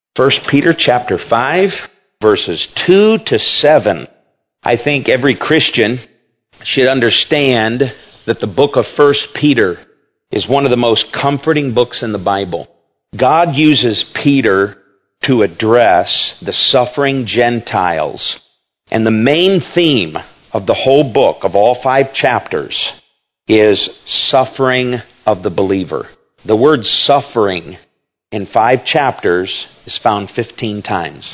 First Peter chapter 5, verses 2 to 7. I think every Christian should understand that the book of First Peter is one of the most comforting books in the Bible. God uses Peter to address the suffering Gentiles. And the main theme of the whole book, of all 5 chapters, is suffering of the believer. The word suffering in 5 chapters is found 15 times.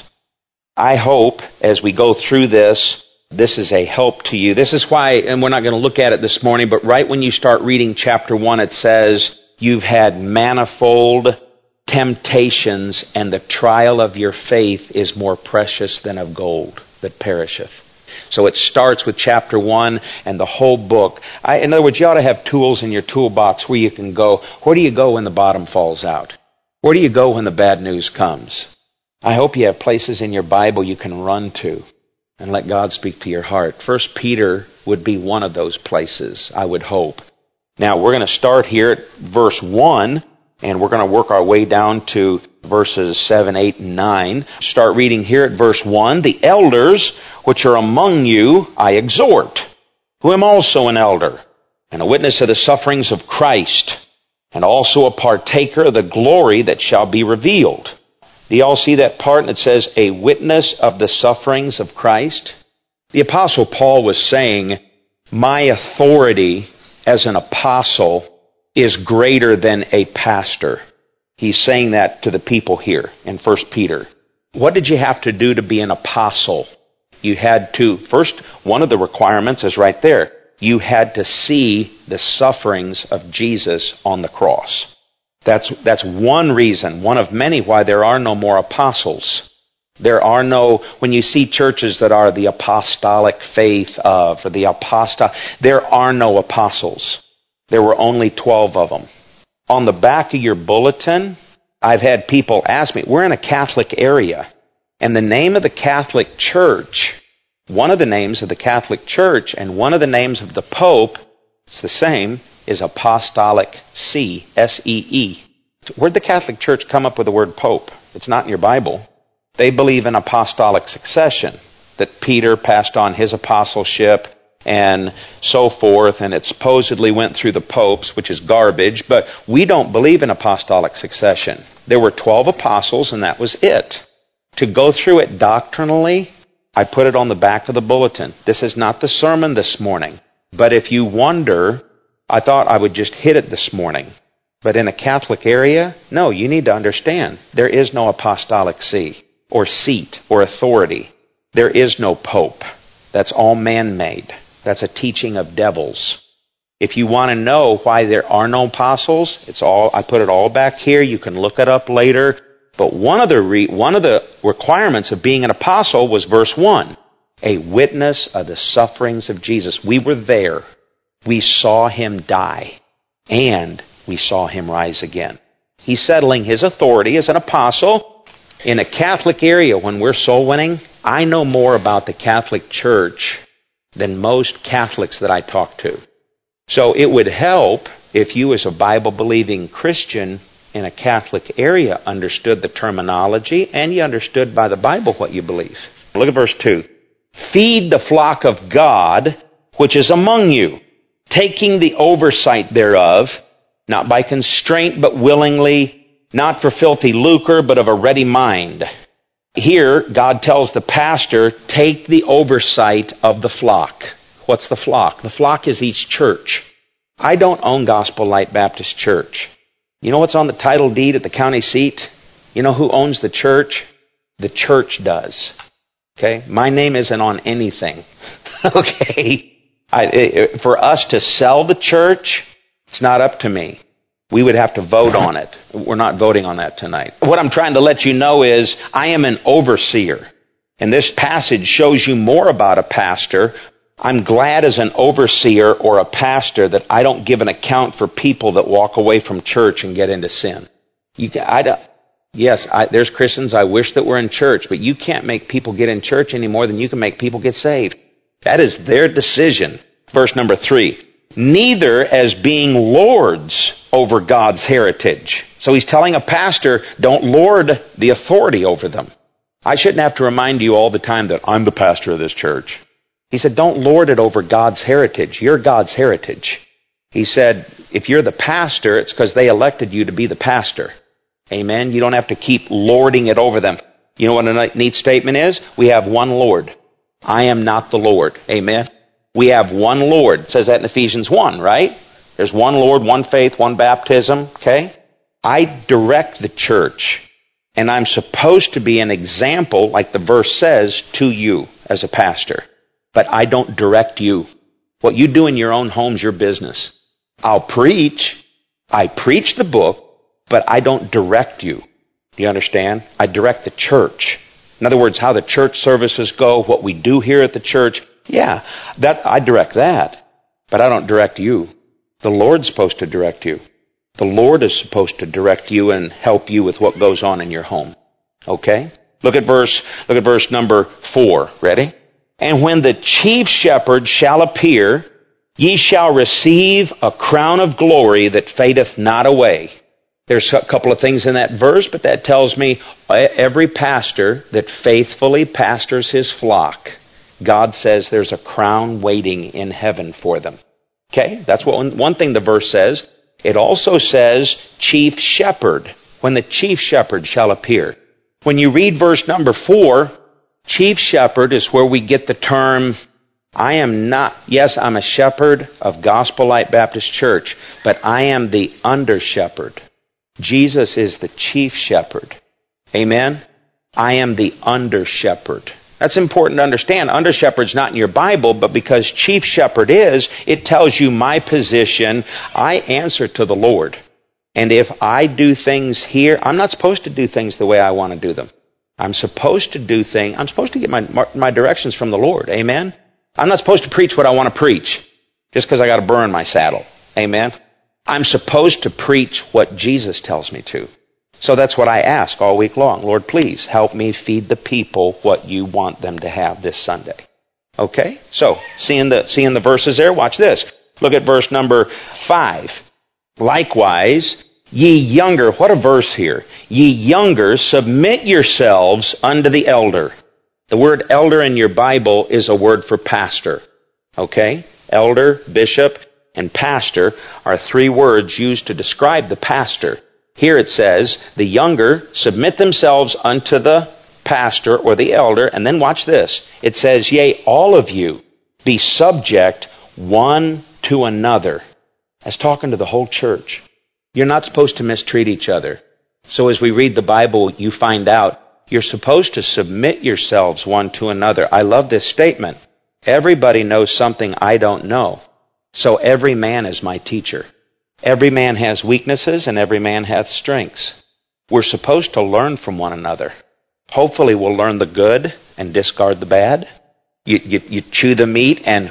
I hope as we go through this is a help to you. This is why, and we're not going to look at it this morning, but right when you start reading chapter 1, it says, you've had manifold temptations, and the trial of your faith is more precious than of gold that perisheth. So it starts with chapter 1 and the whole book. In other words, you ought to have tools in your toolbox where you can go. Where do you go when the bottom falls out? Where do you go when the bad news comes? I hope you have places in your Bible you can run to and let God speak to your heart. First Peter would be one of those places, I would hope. Now, we're going to start here at verse 1, and we're going to work our way down to verses 7, 8, and 9. Start reading here at verse 1. The elders which are among you I exhort, who am also an elder, and a witness of the sufferings of Christ, and also a partaker of the glory that shall be revealed. Do you all see that part? And it says, a witness of the sufferings of Christ. The Apostle Paul was saying, my authority as an apostle is greater than a pastor. He's saying that to the people here in 1 Peter. What did you have to do to be an apostle? You had to, first, one of the requirements is right there. You had to see the sufferings of Jesus on the cross. That's one reason, one of many, why there are no more apostles. There are no, when you see churches that are the apostolic faith of, or the there are no apostles. There were only 12 of them. On the back of your bulletin, I've had people ask me, we're in a Catholic area, and the name of the Catholic Church, one of the names of the Catholic Church and one of the names of the Pope, it's the same, is Apostolic See, S-E-E. Where'd the Catholic Church come up with the word Pope? It's not in your Bible. They believe in apostolic succession, that Peter passed on his apostleship and so forth, and it supposedly went through the popes, which is garbage, but we don't believe in apostolic succession. There were 12 apostles, and that was it. To go through it doctrinally, I put it on the back of the bulletin. This is not the sermon this morning, but if you wonder, I thought I would just hit it this morning. But in a Catholic area, no, you need to understand, there is no apostolic see, or seat, or authority. There is no pope. That's all man-made. That's a teaching of devils. If you want to know why there are no apostles, I put it all back here. You can look it up later. But one of the requirements of being an apostle was verse 1. A witness of the sufferings of Jesus. We were there. We saw him die. And we saw him rise again. He's settling his authority as an apostle. In a Catholic area, when we're soul winning, I know more about the Catholic Church than most Catholics that I talk to. So it would help if you as a Bible-believing Christian in a Catholic area understood the terminology and you understood by the Bible what you believe. Look at verse 2. Feed the flock of God which is among you, taking the oversight thereof, not by constraint but willingly, not for filthy lucre but of a ready mind. Here, God tells the pastor, take the oversight of the flock. What's the flock? The flock is each church. I don't own Gospel Light Baptist Church. You know what's on the title deed at the county seat? You know who owns the church? The church does. Okay? My name isn't on anything. Okay? For us to sell the church, it's not up to me. We would have to vote on it. We're not voting on that tonight. What I'm trying to let you know is I am an overseer. And this passage shows you more about a pastor. I'm glad as an overseer or a pastor that I don't give an account for people that walk away from church and get into sin. There's Christians I wish that were in church, but you can't make people get in church any more than you can make people get saved. That is their decision. Verse number 3. neither as being lords over God's heritage. So he's telling a pastor, don't lord the authority over them. I shouldn't have to remind you all the time that I'm the pastor of this church. He said, don't lord it over God's heritage. You're God's heritage. He said, if you're the pastor, it's because they elected you to be the pastor. Amen? You don't have to keep lording it over them. You know what a neat statement is? We have one Lord. I am not the Lord. Amen? We have one Lord. It says that in Ephesians 1, right? There's one Lord, one faith, one baptism. Okay? I direct the church. And I'm supposed to be an example, like the verse says, to you as a pastor. But I don't direct you. What you do in your own home's your business. I'll preach. I preach the book, but I don't direct you. Do you understand? I direct the church. In other words, how the church services go, what we do here at the church. Yeah, I direct that. But I don't direct you. The Lord's supposed to direct you. The Lord is supposed to direct you and help you with what goes on in your home. Okay? Look at verse number 4. Ready? And when the chief shepherd shall appear, ye shall receive a crown of glory that fadeth not away. There's a couple of things in that verse, but that tells me every pastor that faithfully pastors his flock, God says there's a crown waiting in heaven for them. Okay? That's what one thing the verse says. It also says chief shepherd, when the chief shepherd shall appear. When you read verse number 4, chief shepherd is where we get the term, I'm a shepherd of Gospel Light Baptist Church, but I am the under shepherd. Jesus is the chief shepherd. Amen? I am the under shepherd. That's important to understand. Under shepherd's not in your Bible, but because chief shepherd is, it tells you my position. I answer to the Lord. And if I do things here, I'm not supposed to do things the way I want to do them. I'm supposed to get my directions from the Lord. Amen? I'm not supposed to preach what I want to preach just because I got a burr in my saddle. Amen? I'm supposed to preach what Jesus tells me to. So that's what I ask all week long. Lord, please help me feed the people what you want them to have this Sunday. Okay? So, seeing the verses there, watch this. Look at verse number 5. Likewise, ye younger, what a verse here. Ye younger, submit yourselves unto the elder. The word elder in your Bible is a word for pastor. Okay? Elder, bishop, and pastor are 3 words used to describe the pastor. Here it says, the younger submit themselves unto the pastor or the elder, and then watch this. It says, yea, all of you be subject one to another. That's talking to the whole church. You're not supposed to mistreat each other. So as we read the Bible, you find out you're supposed to submit yourselves one to another. I love this statement. Everybody knows something I don't know. So every man is my teacher. Every man has weaknesses and every man hath strengths. We're supposed to learn from one another. Hopefully we'll learn the good and discard the bad. You chew the meat and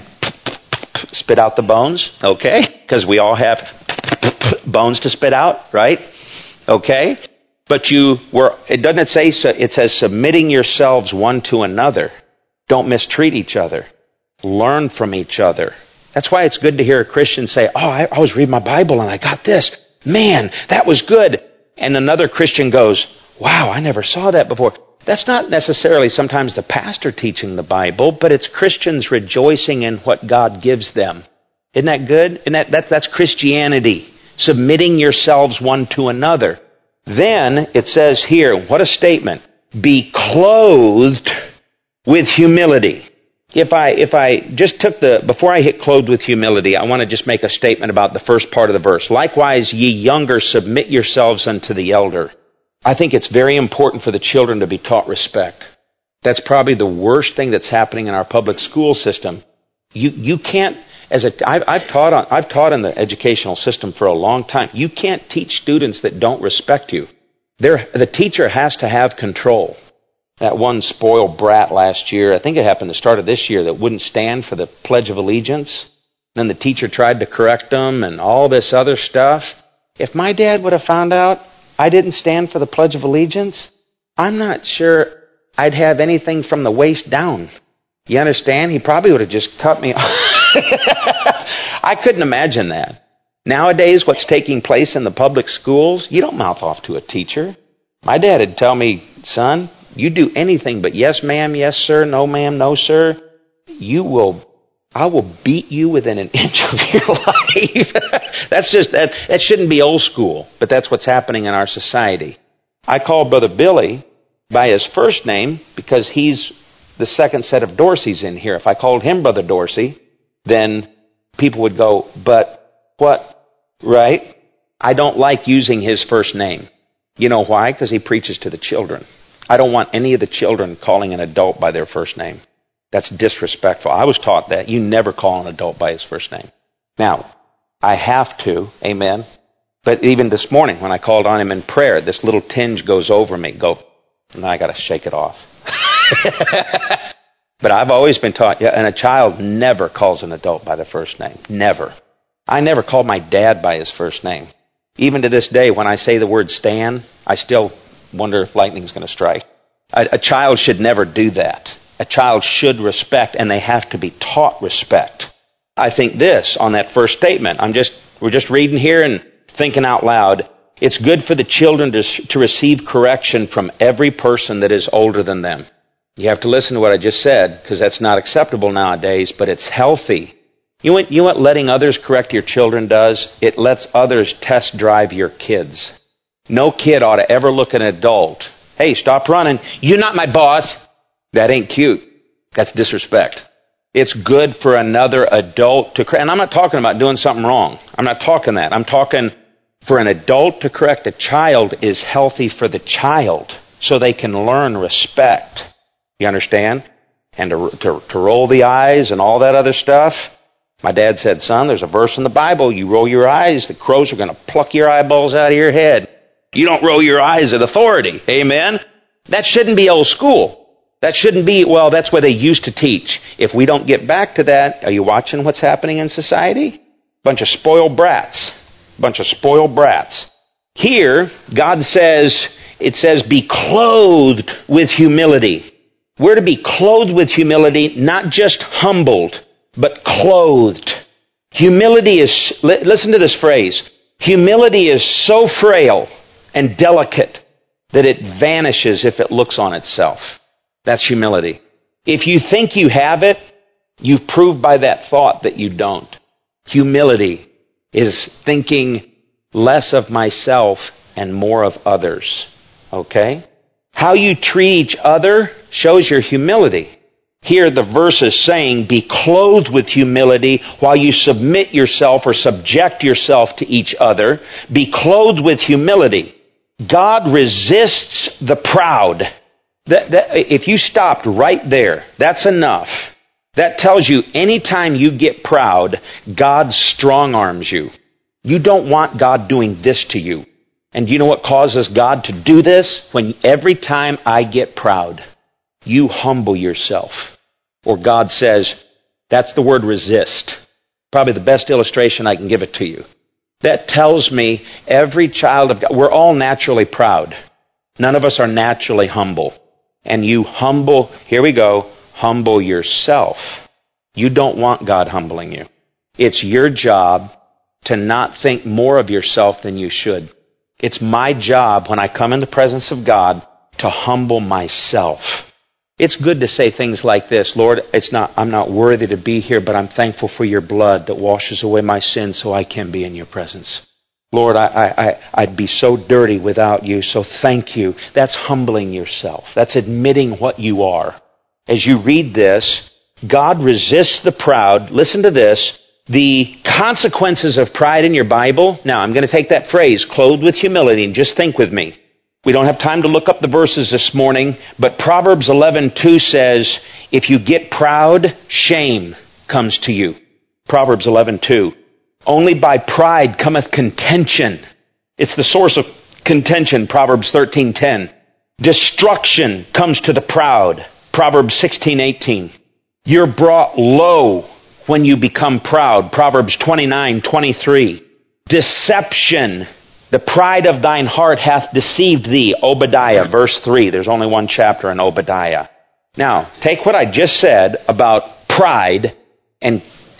spit out the bones, okay? Because we all have bones to spit out, right? Okay? But it doesn't say, it says submitting yourselves one to another. Don't mistreat each other. Learn from each other. That's why it's good to hear a Christian say, I was reading my Bible and I got this. Man, that was good. And another Christian goes, wow, I never saw that before. That's not necessarily sometimes the pastor teaching the Bible, but it's Christians rejoicing in what God gives them. Isn't that good? That's Christianity. Submitting yourselves one to another. Then it says here, what a statement. Be clothed with humility. If I just took before I hit clothed with humility, I want to just make a statement about the first part of the verse. Likewise, ye younger, submit yourselves unto the elder. I think it's very important for the children to be taught respect. That's probably the worst thing that's happening in our public school system. You can't, I've taught in the educational system for a long time. You can't teach students that don't respect you. The teacher has to have control. That one spoiled brat last year, I think it happened the start of this year, that wouldn't stand for the Pledge of Allegiance. Then the teacher tried to correct them and all this other stuff. If my dad would have found out I didn't stand for the Pledge of Allegiance, I'm not sure I'd have anything from the waist down. You understand? He probably would have just cut me off. I couldn't imagine that. Nowadays, what's taking place in the public schools, you don't mouth off to a teacher. My dad would tell me, son, you do anything but yes ma'am, yes sir, no ma'am, no sir, I will beat you within an inch of your life. That shouldn't be old school, but that's what's happening in our society. I call Brother Billy by his first name because he's the second set of Dorseys in here. If I called him Brother Dorsey, then people would go, but what? Right? I don't like using his first name. You know why? Because he preaches to the children. I don't want any of the children calling an adult by their first name. That's disrespectful. I was taught that. You never call an adult by his first name. Now, I have to, amen. But even this morning when I called on him in prayer, this little tinge goes over me. And I got to shake it off. But I've always been taught, and a child never calls an adult by their first name. Never. I never called my dad by his first name. Even to this day, when I say the word Stan, I still wonder if lightning's going to strike. A child should never do that. A child should respect, and they have to be taught respect. I think this, on that first statement, we're just reading here and thinking out loud. It's good for the children to receive correction from every person that is older than them. You have to listen to what I just said, because that's not acceptable nowadays, but it's healthy. You know what letting others correct your children does? It lets others test drive your kids. No kid ought to ever look at an adult. Hey, stop running. You're not my boss. That ain't cute. That's disrespect. It's good for another adult to correct. And I'm not talking about doing something wrong. I'm not talking that. I'm talking for an adult to correct a child is healthy for the child so they can learn respect. You understand? And to roll the eyes and all that other stuff. My dad said, son, there's a verse in the Bible. You roll your eyes, the crows are going to pluck your eyeballs out of your head. You don't roll your eyes at authority. Amen? That shouldn't be old school. That shouldn't be, well, that's where they used to teach. If we don't get back to that, are you watching what's happening in society? Bunch of spoiled brats. Bunch of spoiled brats. Here, God says, it says, be clothed with humility. We're to be clothed with humility, not just humbled, but clothed. Humility is, listen to this phrase, humility is so frail and delicate that it vanishes if it looks on itself. That's humility. If you think you have it, you've proved by that thought that you don't. Humility is thinking less of myself and more of others. Okay? How you treat each other shows your humility. Here the verse is saying, be clothed with humility while you submit yourself or subject yourself to each other. Be clothed with humility. God resists the proud. If you stopped right there, that's enough. That tells you anytime you get proud, God strong arms you. You don't want God doing this to you. And do you know what causes God to do this? When every time I get proud, you humble yourself. Or God says, that's the word resist. Probably the best illustration I can give it to you. That tells me every child of God, we're all naturally proud. None of us are naturally humble. And you humble, here we go, humble yourself. You don't want God humbling you. It's your job to not think more of yourself than you should. It's my job when I come in the presence of God to humble myself. It's good to say things like this, Lord, I'm not worthy to be here, but I'm thankful for your blood that washes away my sins so I can be in your presence. Lord, I'd be so dirty without you, so thank you. That's humbling yourself. That's admitting what you are. As you read this, God resists the proud. Listen to this. The consequences of pride in your Bible. Now, I'm going to take that phrase, clothed with humility, and just think with me. We don't have time to look up the verses this morning, but Proverbs 11:2 says, if you get proud, shame comes to you. Proverbs 11:2. Only by pride cometh contention. It's the source of contention, Proverbs 13:10. Destruction comes to the proud, Proverbs 16:18. You're brought low when you become proud, Proverbs 29:23. Deception, the pride of thine heart hath deceived thee, Obadiah, verse 3. There's only one chapter in Obadiah. Now, take what I just said about pride and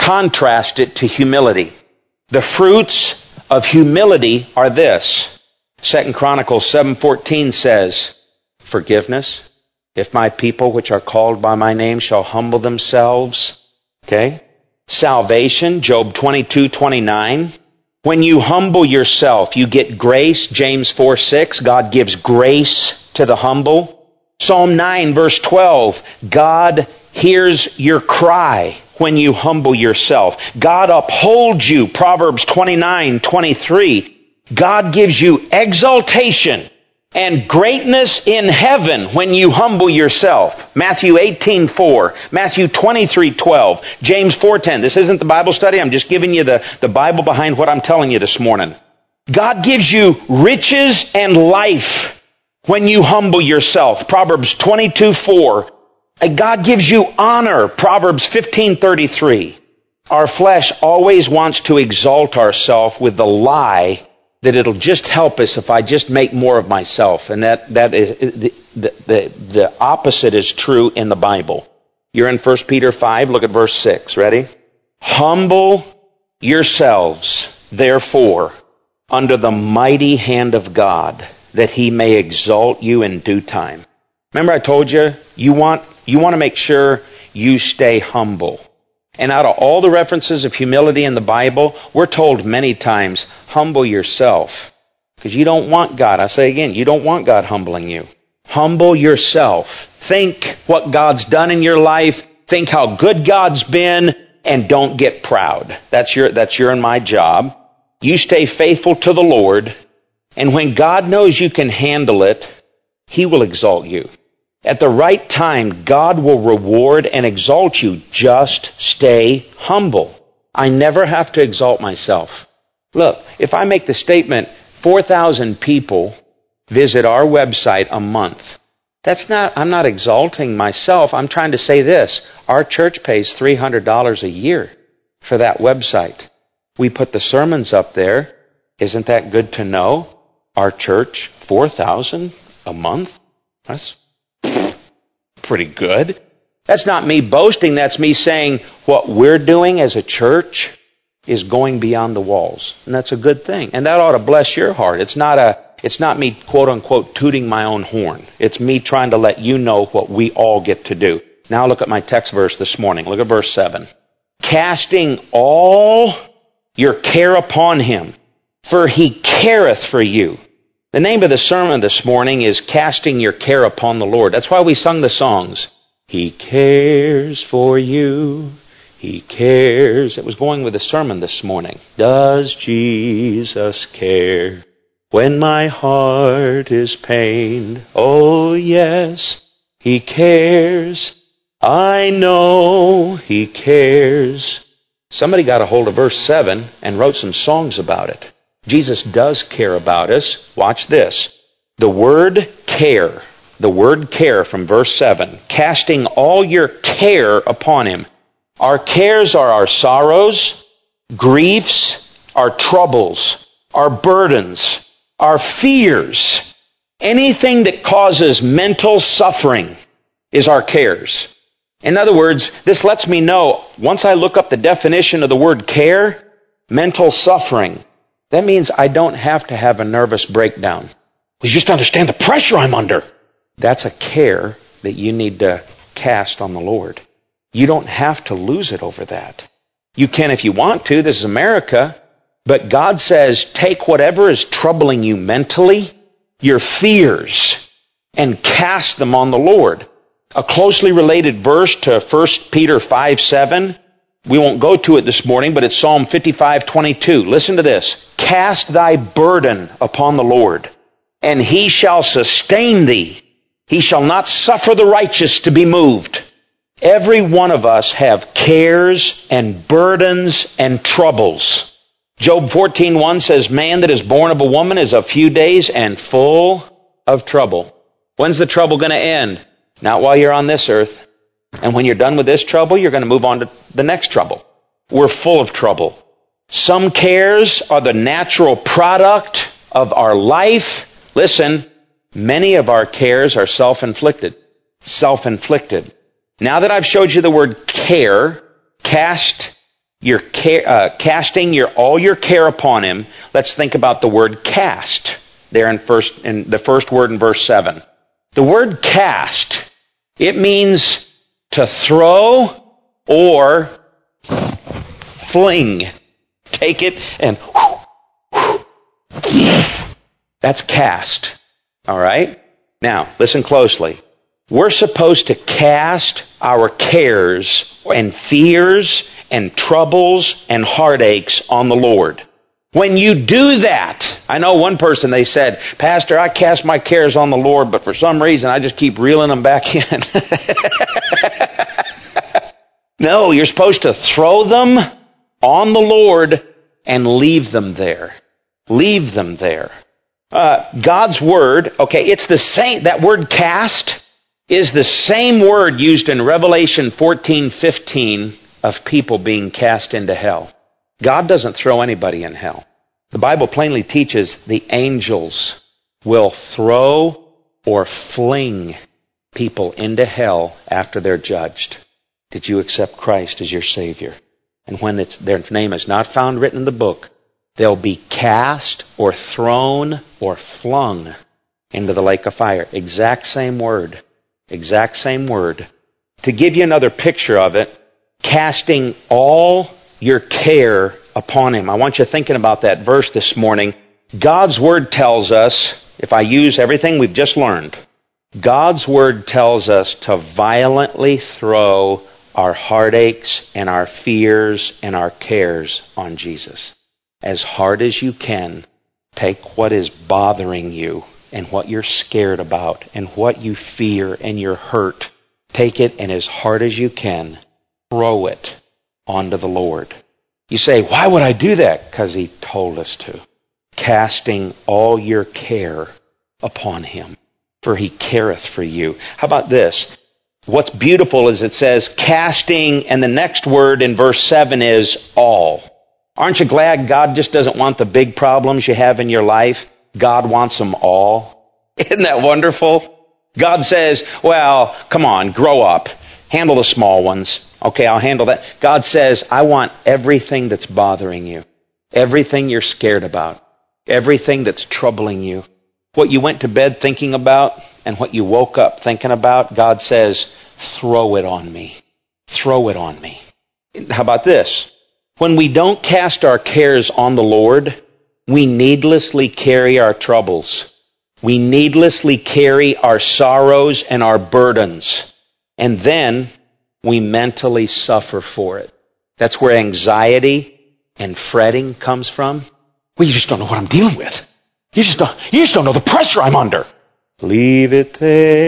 contrast it to humility. The fruits of humility are this. 2 Chronicles 7:14 says, forgiveness. If my people which are called by my name shall humble themselves. Okay? Salvation, Job 22:29. When you humble yourself, you get grace, James 4:6. God gives grace to the humble. Psalm 9 verse 12. God hears your cry when you humble yourself. God upholds you, Proverbs 29:23. God gives you exaltation and greatness in heaven when you humble yourself. Matthew 18:4, Matthew 23:12, James 4:10. This isn't the Bible study. I'm just giving you the Bible behind what I'm telling you this morning. God gives you riches and life when you humble yourself. Proverbs 22:4. God gives you honor. Proverbs 15:33. Our flesh always wants to exalt ourselves with the lie that it'll just help us if I just make more of myself. And that is the opposite is true in the Bible. You're in 1 Peter 5, look at verse 6. Ready? Humble yourselves, therefore, under the mighty hand of God, that he may exalt you in due time. Remember I told you, you want to make sure you stay humble. And out of all the references of humility in the Bible, we're told many times, humble yourself. Because you don't want God. I say again, you don't want God humbling you. Humble yourself. Think what God's done in your life. Think how good God's been. And don't get proud. That's your and my job. You stay faithful to the Lord. And when God knows you can handle it, he will exalt you. At the right time, God will reward and exalt you. Just stay humble. I never have to exalt myself. Look, if I make the statement, 4,000 people visit our website a month, I'm not exalting myself. I'm trying to say this. Our church pays $300 a year for that website. We put the sermons up there. Isn't that good to know? Our church, 4,000 a month? That's pretty good. That's not me boasting. That's me saying what we're doing as a church is going beyond the walls. And that's a good thing. And that ought to bless your heart. It's not me, quote unquote, tooting my own horn. It's me trying to let you know what we all get to do. Now look at my text verse this morning. Look at verse 7. Casting all your care upon him, for he careth for you. The name of the sermon this morning is Casting Your Care Upon the Lord. That's why we sung the songs. He cares for you. He cares. It was going with the sermon this morning. Does Jesus care when my heart is pained? Oh yes, he cares. I know he cares. Somebody got a hold of verse 7 and wrote some songs about it. Jesus does care about us. Watch this. The word care from verse 7, casting all your care upon him. Our cares are our sorrows, griefs, our troubles, our burdens, our fears. Anything that causes mental suffering is our cares. In other words, this lets me know, once I look up the definition of the word care, mental suffering, that means I don't have to have a nervous breakdown. You just understand the pressure I'm under. That's a care that you need to cast on the Lord. You don't have to lose it over that. You can if you want to. This is America. But God says, take whatever is troubling you mentally, your fears, and cast them on the Lord. A closely related verse to 1 Peter 5:7. We won't go to it this morning, but it's Psalm 55:22. Listen to this. Cast thy burden upon the Lord, and he shall sustain thee. He shall not suffer the righteous to be moved. Every one of us have cares and burdens and troubles. Job 14:1 says, man that is born of a woman is a few days and full of trouble. When's the trouble going to end? Not while you're on this earth. And when you're done with this trouble, you're going to move on to the next trouble. We're full of trouble. Some cares are the natural product of our life. Listen, many of our cares are self-inflicted. Self-inflicted. Now that I've showed you the word care, cast casting all your care upon Him. Let's think about the word cast there in the first word in verse 7. The word cast, it means to throw or fling. Take it and that's cast. All right? Now, listen closely. We're supposed to cast our cares and fears and troubles and heartaches on the Lord. When you do that, I know one person, they said, Pastor, I cast my cares on the Lord, but for some reason I just keep reeling them back in. No, you're supposed to throw them on the Lord and leave them there. Leave them there. God's Word, okay, it's the same, that word cast is the same word used in Revelation 14:15 of people being cast into hell. God doesn't throw anybody in hell. The Bible plainly teaches the angels will throw or fling people into hell after they're judged. Did you accept Christ as your Savior? And when their name is not found written in the book, they'll be cast or thrown or flung into the lake of fire. Exact same word. Exact same word. To give you another picture of it, casting all your care upon Him. I want you thinking about that verse this morning. God's Word tells us, if I use everything we've just learned, God's Word tells us to violently throw our heartaches and our fears and our cares on Jesus. As hard as you can, take what is bothering you and what you're scared about and what you fear and you're hurt. Take it and as hard as you can, throw it onto the Lord. You say, why would I do that? Because He told us to. Casting all your care upon Him, for He careth for you. How about this? What's beautiful is it says casting, and the next word in verse 7 is all. Aren't you glad God just doesn't want the big problems you have in your life? God wants them all. Isn't that wonderful? God says, well, come on, grow up. Handle the small ones. Okay, I'll handle that. God says, I want everything that's bothering you. Everything you're scared about. Everything that's troubling you. What you went to bed thinking about and what you woke up thinking about, God says, throw it on me. Throw it on me. How about this? When we don't cast our cares on the Lord, we needlessly carry our troubles. We needlessly carry our sorrows and our burdens. And then we mentally suffer for it. That's where anxiety and fretting comes from. Well, you just don't know what I'm dealing with. You just don't know the pressure I'm under. Leave it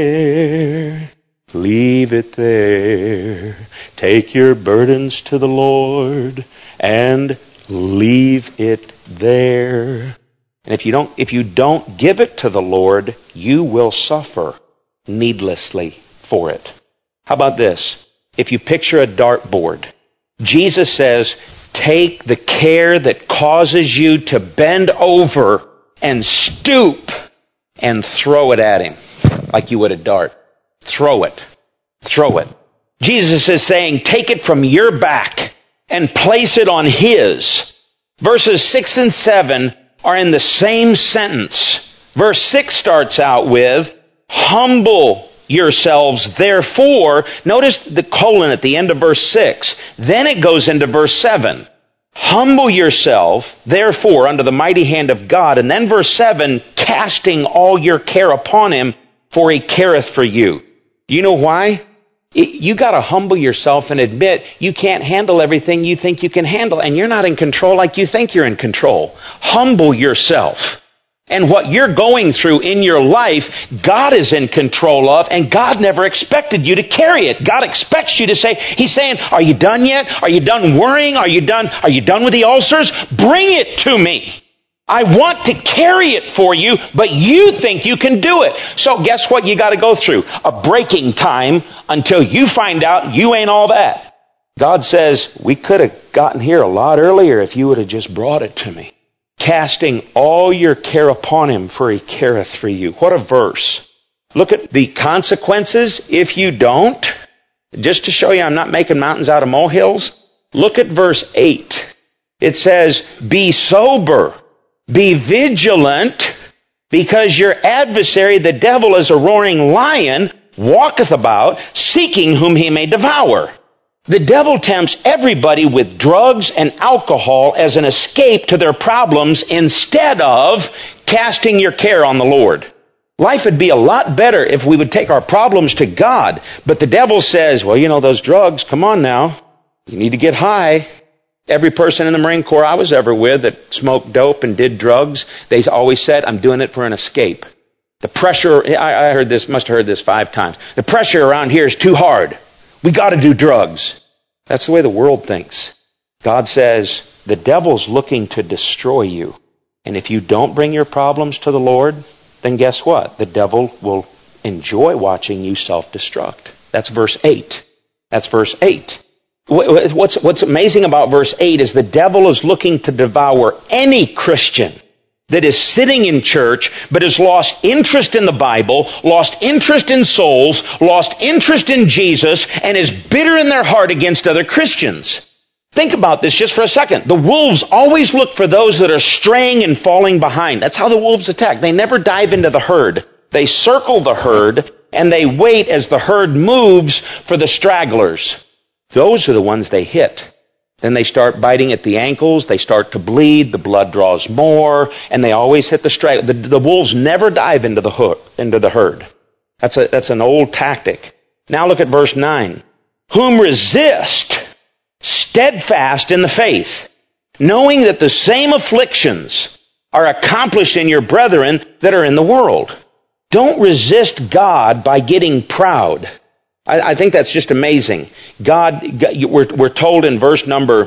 there. Leave it there. Take your burdens to the Lord and leave it there. And if you don't give it to the Lord, you will suffer needlessly for it. How about this? If you picture a dartboard, Jesus says, take the care that causes you to bend over and stoop and throw it at Him like you would a dart. Throw it. Throw it. Jesus is saying, take it from your back and place it on His. Verses 6 and 7 are in the same sentence. Verse 6 starts out with, humble yourselves, therefore. Notice the colon at the end of verse 6. Then it goes into verse 7. Humble yourself, therefore, under the mighty hand of God. And then verse 7, casting all your care upon Him, for He careth for you. You know why? You got to humble yourself and admit you can't handle everything you think you can handle, and you're not in control like you think you're in control. Humble yourself. And what you're going through in your life, God is in control of, and God never expected you to carry it. God expects you to say, He's saying, are you done yet? Are you done worrying? Are you done with the ulcers? Bring it to me. I want to carry it for you, but you think you can do it. So guess what you got to go through? A breaking time until you find out you ain't all that. God says, we could have gotten here a lot earlier if you would have just brought it to me. Casting all your care upon Him, for He careth for you. What a verse. Look at the consequences if you don't. Just to show you I'm not making mountains out of molehills. Look at verse 8. It says, be sober, be vigilant, because your adversary, the devil, is a roaring lion, walketh about, seeking whom he may devour. The devil tempts everybody with drugs and alcohol as an escape to their problems instead of casting your care on the Lord. Life would be a lot better if we would take our problems to God. But the devil says, well, you know, those drugs, come on now. You need to get high. Every person in the Marine Corps I was ever with that smoked dope and did drugs, they always said, I'm doing it for an escape. The pressure, I heard this, must have heard this 5 times. The pressure around here is too hard. We got to do drugs. That's the way the world thinks. God says, the devil's looking to destroy you. And if you don't bring your problems to the Lord, then guess what? The devil will enjoy watching you self-destruct. That's verse 8. That's verse 8. What's amazing about verse 8 is the devil is looking to devour any Christian that is sitting in church but has lost interest in the Bible, lost interest in souls, lost interest in Jesus, and is bitter in their heart against other Christians. Think about this just for a second. The wolves always look for those that are straying and falling behind. That's how the wolves attack. They never dive into the herd. They circle the herd, and they wait as the herd moves for the stragglers. Those are the ones they hit. Then they start biting at the ankles, they start to bleed, the blood draws more, and they always hit the stragglers. The wolves never dive into the herd. That's an old tactic. Now look at verse 9. Whom resist, steadfast in the faith, knowing that the same afflictions are accomplished in your brethren that are in the world. Don't resist God by getting proud. I think that's just amazing. We're told in verse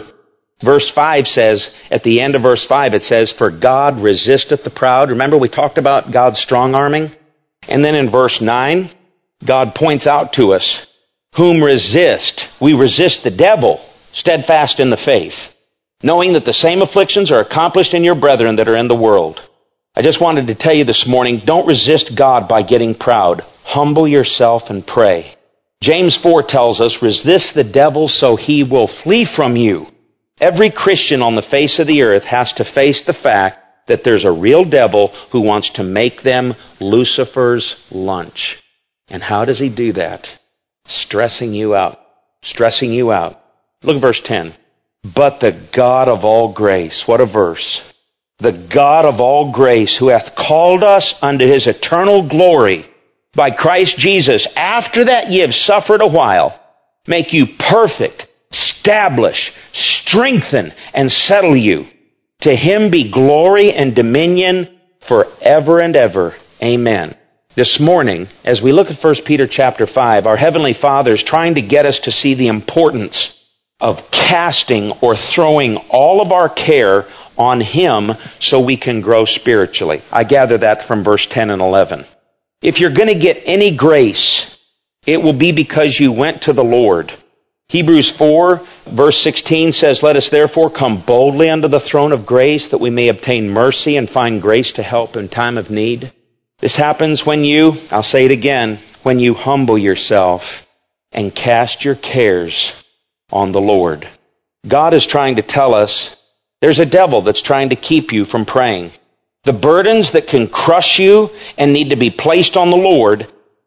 5 says, at the end of verse 5 it says, for God resisteth the proud. Remember we talked about God's strong arming? And then in verse 9, God points out to us, whom resist. We resist the devil, steadfast in the faith, knowing that the same afflictions are accomplished in your brethren that are in the world. I just wanted to tell you this morning, don't resist God by getting proud. Humble yourself and pray. James 4 tells us, resist the devil so he will flee from you. Every Christian on the face of the earth has to face the fact that there's a real devil who wants to make them Lucifer's lunch. And how does he do that? Stressing you out. Stressing you out. Look at verse 10. But the God of all grace, what a verse. The God of all grace, who hath called us unto his eternal glory by Christ Jesus, after that ye have suffered a while, make you perfect, establish, strengthen, and settle you. To him be glory and dominion forever and ever. Amen. This morning, as we look at 1 Peter chapter 5, our Heavenly Father is trying to get us to see the importance of casting or throwing all of our care on him so we can grow spiritually. I gather that from verse 10 and 11. If you're going to get any grace, it will be because you went to the Lord. Hebrews 4, verse 16 says, let us therefore come boldly unto the throne of grace, that we may obtain mercy and find grace to help in time of need. This happens when you, I'll say it again, when you humble yourself and cast your cares on the Lord. God is trying to tell us there's a devil that's trying to keep you from praying. The burdens that can crush you and need to be placed on the Lord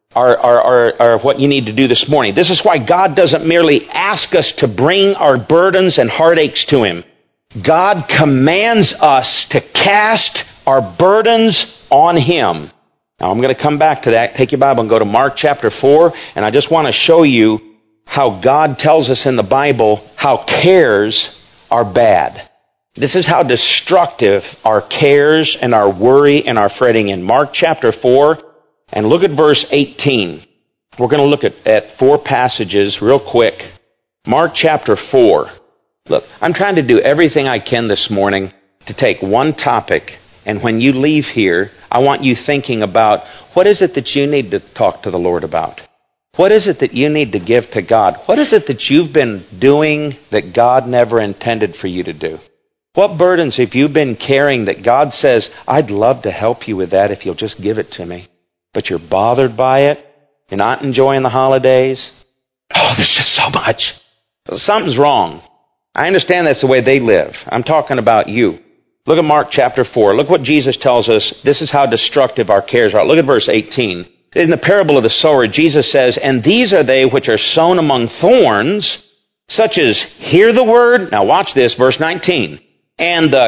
are what you need to do this morning. This is why God doesn't merely ask us to bring our burdens and heartaches to him. God commands us to cast our burdens on him. Now I'm going to come back to that. Take your Bible and go to Mark chapter 4, and I just want to show you how God tells us in the Bible how cares are bad. This is how destructive our cares and our worry and our fretting in Mark chapter 4. And look at verse 18. We're going to look at 4 passages real quick. Mark chapter 4. Look, I'm trying to do everything I can this morning to take one topic, and when you leave here, I want you thinking about what is it that you need to talk to the Lord about? What is it that you need to give to God? What is it that you've been doing that God never intended for you to do? What burdens have you been carrying that God says, I'd love to help you with that if you'll just give it to me? But you're bothered by it. You're not enjoying the holidays. Oh, there's just so much. Something's wrong. I understand that's the way they live. I'm talking about you. Look at Mark chapter 4. Look what Jesus tells us. This is how destructive our cares are. Look at verse 18. In the parable of the sower, Jesus says, "And these are they which are sown among thorns, such as hear the word." Now watch this, verse 19. "And the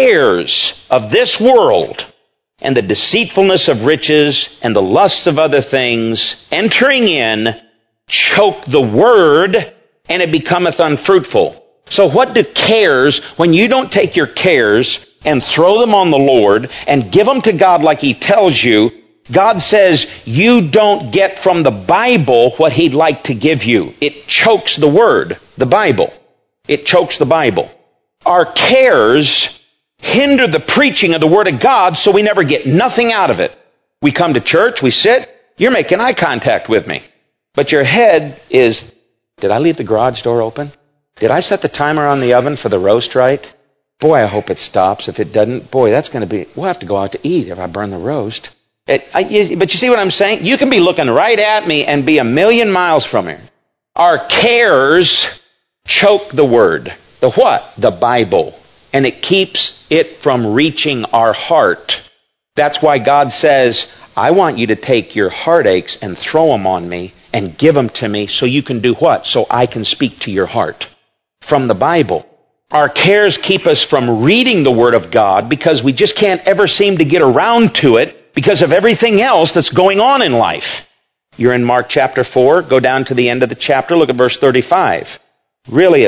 cares of this world, and the deceitfulness of riches, and the lusts of other things, entering in, choke the word, and it becometh unfruitful." So what do cares, when you don't take your cares and throw them on the Lord and give them to God like He tells you, God says you don't get from the Bible what He'd like to give you. It chokes the Word, the Bible. It chokes the Bible. Our cares hinder the preaching of the Word of God, so we never get nothing out of it. We come to church, we sit, you're making eye contact with me. But your head is, did I leave the garage door open? Did I set the timer on the oven for the roast right? Boy, I hope it stops. If it doesn't, boy, that's going to be, we'll have to go out to eat if I burn the roast. But you see what I'm saying? You can be looking right at me and be a million miles from here. Our cares choke the Word. The what? The Bible. And it keeps it from reaching our heart. That's why God says, I want you to take your heartaches and throw them on me and give them to me so you can do what? So I can speak to your heart. From the Bible. Our cares keep us from reading the Word of God because we just can't ever seem to get around to it because of everything else that's going on in life. You're in Mark chapter 4. Go down to the end of the chapter. Look at verse 35. Really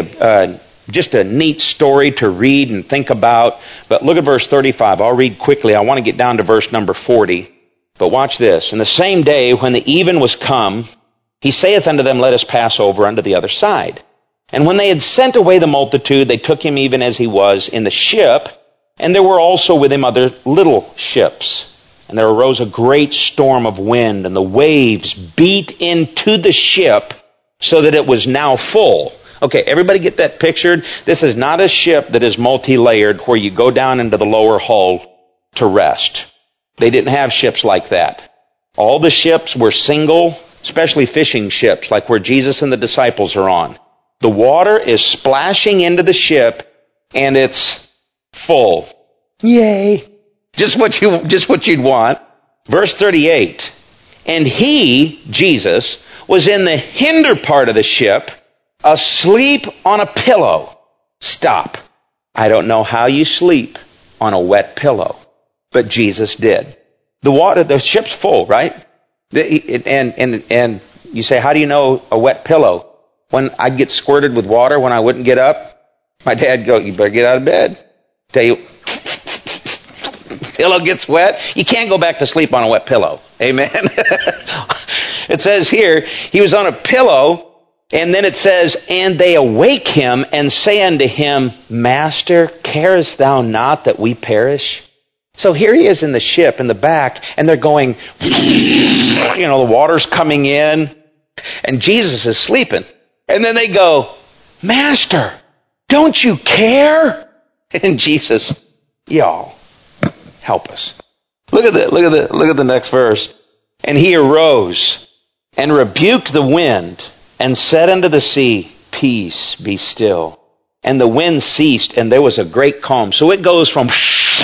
just a neat story to read and think about. But look at verse 35. I'll read quickly. I want to get down to verse number 40. But watch this. "And the same day when the even was come, He saith unto them, Let us pass over unto the other side. And when they had sent away the multitude, they took Him even as He was in the ship, and there were also with Him other little ships. And there arose a great storm of wind, and the waves beat into the ship, so that it was now full." Okay, everybody get that pictured? This is not a ship that is multi-layered where you go down into the lower hull to rest. They didn't have ships like that. All the ships were single, especially fishing ships, like where Jesus and the disciples are on. The water is splashing into the ship, and it's full. Yay! Just what you'd want. Verse 38. "And He," Jesus, "was in the hinder part of the ship, asleep on a pillow." Stop. I don't know how you sleep on a wet pillow, but Jesus did. The ship's full, right? And you say, how do you know a wet pillow? When I'd get squirted with water when I wouldn't get up, my dad'd go, "You better get out of bed." Tell you, pillow gets wet, you can't go back to sleep on a wet pillow. Amen? It says here, He was on a pillow, and then it says, "And they awake Him and say unto Him, Master, carest Thou not that we perish?" So here He is in the ship in the back, and they're going, the water's coming in, and Jesus is sleeping. And then they go, "Master, don't you care?" And Jesus, y'all, help us. Look at the next verse. "And He arose and rebuked the wind and said unto the sea, Peace, be still. And the wind ceased, and there was a great calm." So it goes from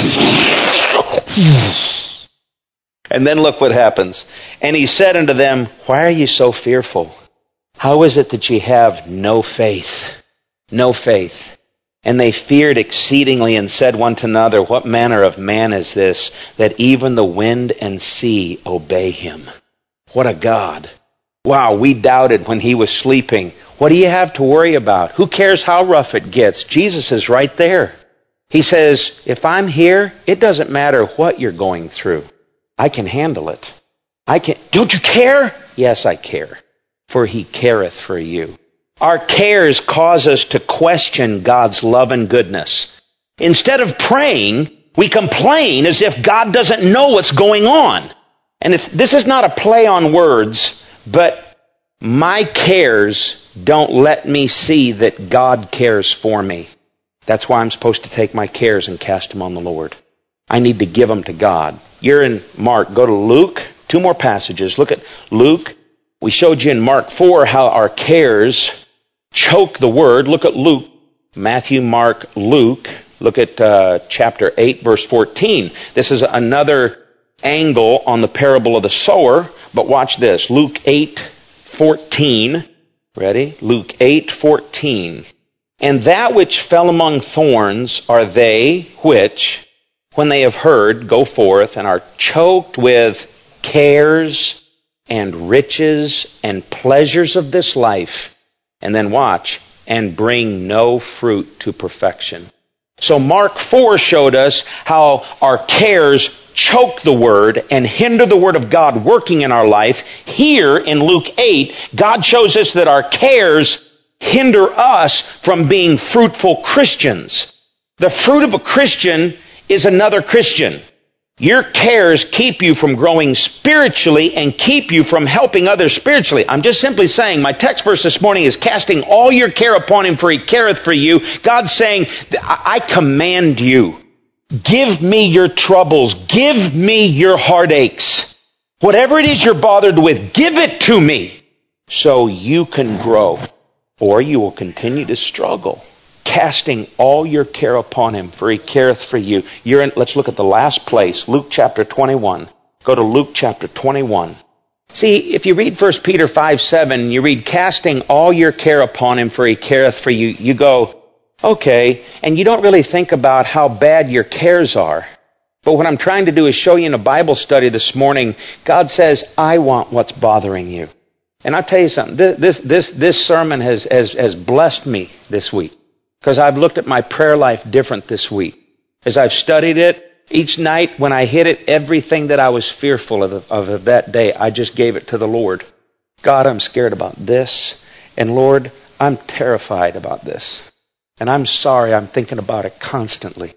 and then look what happens. "And He said unto them, Why are you so fearful? How is it that ye have no faith?" No faith. "And they feared exceedingly and said one to another, What manner of man is this, that even the wind and sea obey Him?" What a God. Wow, we doubted when He was sleeping. What do you have to worry about? Who cares how rough it gets? Jesus is right there. He says, if I'm here, it doesn't matter what you're going through. I can handle it. Don't you care? Yes, I care. For He careth for you. Our cares cause us to question God's love and goodness. Instead of praying, we complain as if God doesn't know what's going on. And this is not a play on words, but my cares don't let me see that God cares for me. That's why I'm supposed to take my cares and cast them on the Lord. I need to give them to God. You're in Mark. Go to Luke. 2 more passages. Look at Luke. We showed you in Mark 4 how our cares choke the Word. Look at Luke Matthew, Mark, Luke. Look at chapter 8, verse 14. This is another angle on the parable of the sower, but watch this. Luke 8:14. Ready? Luke 8:14. And that which fell among thorns are they which, when they have heard, go forth and are choked with cares and riches and pleasures of this life. And then watch, and bring no fruit to perfection. So Mark 4 showed us how our cares choke the Word and hinder the Word of God working in our life. Here in Luke 8, God shows us that our cares hinder us from being fruitful Christians. The fruit of a Christian is another Christian. Your cares keep you from growing spiritually and keep you from helping others spiritually. I'm just simply saying, my text verse this morning is casting all your care upon Him, for He careth for you. God's saying, I command you, give me your troubles, give me your heartaches. Whatever it is you're bothered with, give it to me so you can grow, or you will continue to struggle. Casting all your care upon Him, for He careth for you. Let's look at the last place, Luke chapter 21. Go to Luke chapter 21. See, if you read 1 Peter 5:7, you read, casting all your care upon Him, for He careth for you. You go, okay, and you don't really think about how bad your cares are. But what I'm trying to do is show you in a Bible study this morning, God says, I want what's bothering you. And I'll tell you something, this sermon has blessed me this week. Because I've looked at my prayer life different this week. As I've studied it, each night when I hit it, everything that I was fearful of that day, I just gave it to the Lord. God, I'm scared about this. And Lord, I'm terrified about this. And I'm sorry, I'm thinking about it constantly.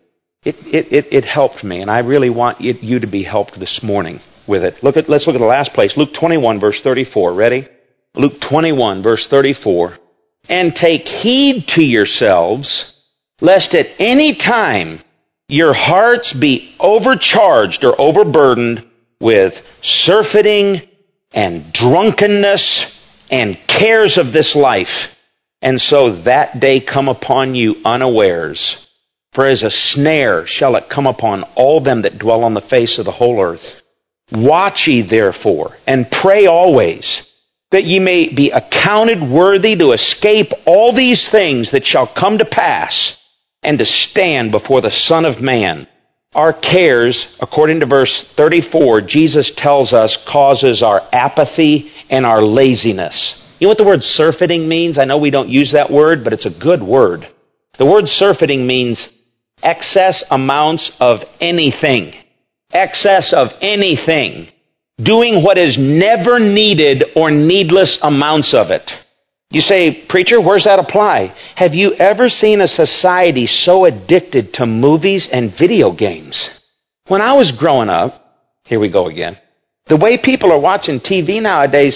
It helped me, and I really want you to be helped this morning with it. Let's look at the last place. Luke 21, verse 34. Ready? Luke 21, verse 34. And take heed to yourselves, lest at any time your hearts be overcharged or overburdened with surfeiting and drunkenness and cares of this life, and so that day come upon you unawares. For as a snare shall it come upon all them that dwell on the face of the whole earth. Watch ye therefore, and pray always, that ye may be accounted worthy to escape all these things that shall come to pass, and to stand before the Son of Man. Our cares, according to verse 34, Jesus tells us, causes our apathy and our laziness. You know what the word surfeiting means? I know we don't use that word, but it's a good word. The word surfeiting means excess amounts of anything. Excess of anything. Doing what is never needed or needless amounts of it. You say, preacher, where's that apply? Have you ever seen a society so addicted to movies and video games? When I was growing up, here we go again, the way people are watching TV nowadays,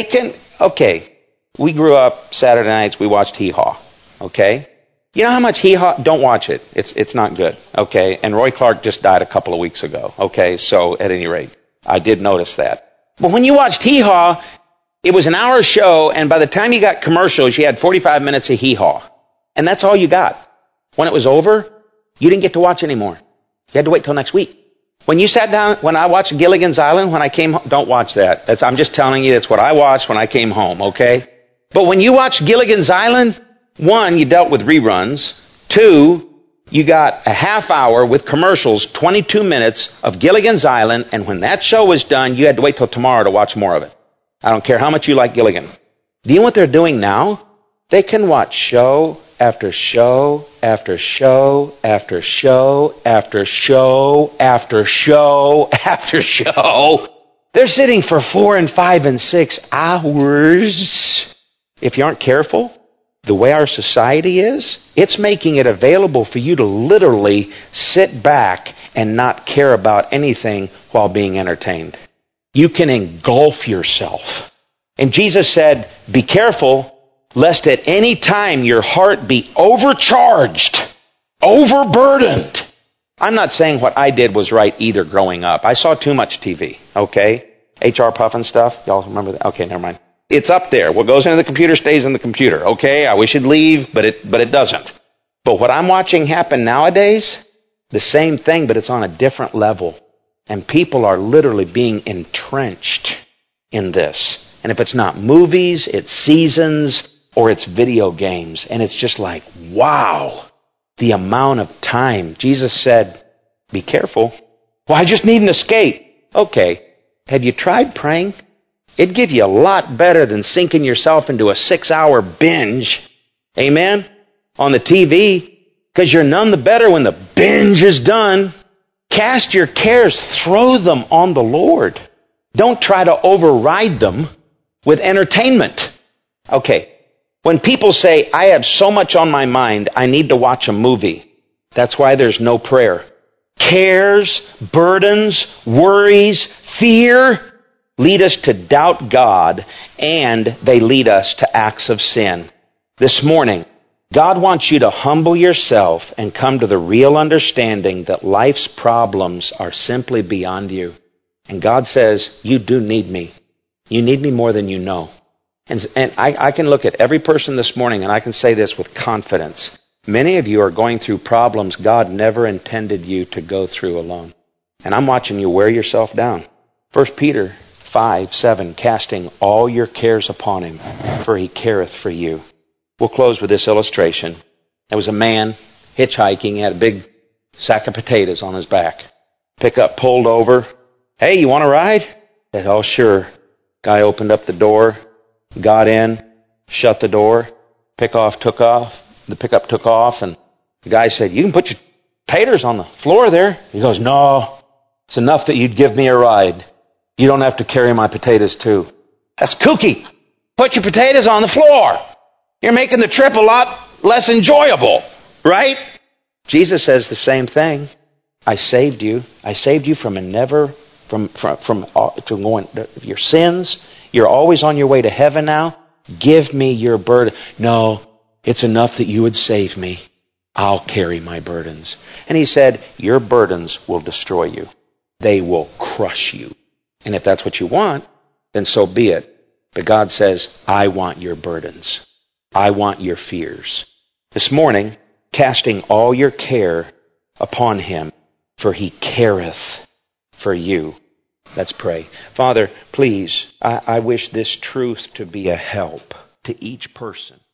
we grew up Saturday nights, we watched Hee Haw, okay? You know how much Hee Haw? Don't watch it. It's not good, okay? And Roy Clark just died a couple of weeks ago, okay? So at any rate, I did notice that. But when you watched Hee Haw, it was an hour show, and by the time you got commercials, you had 45 minutes of Hee Haw. And that's all you got. When it was over, you didn't get to watch anymore. You had to wait till next week. When you sat down, when I watched Gilligan's Island, when I came home, don't watch that. I'm just telling you, that's what I watched when I came home, okay? But when you watched Gilligan's Island, one, you dealt with reruns. Two, you got a half hour with commercials, 22 minutes of Gilligan's Island, and when that show was done, you had to wait till tomorrow to watch more of it. I don't care how much you like Gilligan. Do you know what they're doing now? They can watch show after show after show after show after show after show after show. They're sitting for 4 and 5 and 6 hours. If you aren't careful, the way our society is, it's making it available for you to literally sit back and not care about anything while being entertained. You can engulf yourself. And Jesus said, be careful, lest at any time your heart be overcharged, overburdened. I'm not saying what I did was right either growing up. I saw too much TV, okay? H.R. Puffin stuff, y'all remember that? Okay, never mind. It's up there. What goes into the computer stays in the computer, okay? I wish it'd leave, but it doesn't. But what I'm watching happen nowadays, the same thing, but it's on a different level. And people are literally being entrenched in this. And if it's not movies, it's seasons, or it's video games. And it's just like, wow, the amount of time. Jesus said, be careful. Well, I just need an escape. Okay. Have you tried praying? It'd give you a lot better than sinking yourself into a 6-hour binge. Amen? On the TV. Because you're none the better when the binge is done. Cast your cares, throw them on the Lord. Don't try to override them with entertainment. Okay. When people say, I have so much on my mind, I need to watch a movie. That's why there's no prayer. Cares, burdens, worries, fear lead us to doubt God, and they lead us to acts of sin. This morning, God wants you to humble yourself and come to the real understanding that life's problems are simply beyond you. And God says, you do need me. You need me more than you know. And I can look at every person this morning and I can say this with confidence. Many of you are going through problems God never intended you to go through alone. And I'm watching you wear yourself down. 1 Peter 5:7, casting all your cares upon him, for he careth for you. We'll close with this illustration. There was a man hitchhiking. He had a big sack of potatoes on his back. Pickup pulled over. Hey, you want to ride? I said, oh, sure. Guy opened up the door, got in, shut the door. Pickup took off, and the guy said, you can put your potatoes on the floor there. He goes, no, it's enough that you'd give me a ride. You don't have to carry my potatoes too. That's kooky. Put your potatoes on the floor. You're making the trip a lot less enjoyable, right? Jesus says the same thing. I saved you. I saved you from your sins. You're always on your way to heaven now. Give me your burden. No, it's enough that you would save me. I'll carry my burdens. And he said, your burdens will destroy you. They will crush you. And if that's what you want, then so be it. But God says, I want your burdens. I want your fears. This morning, casting all your care upon him, for he careth for you. Let's pray. Father, please, I wish this truth to be a help to each person.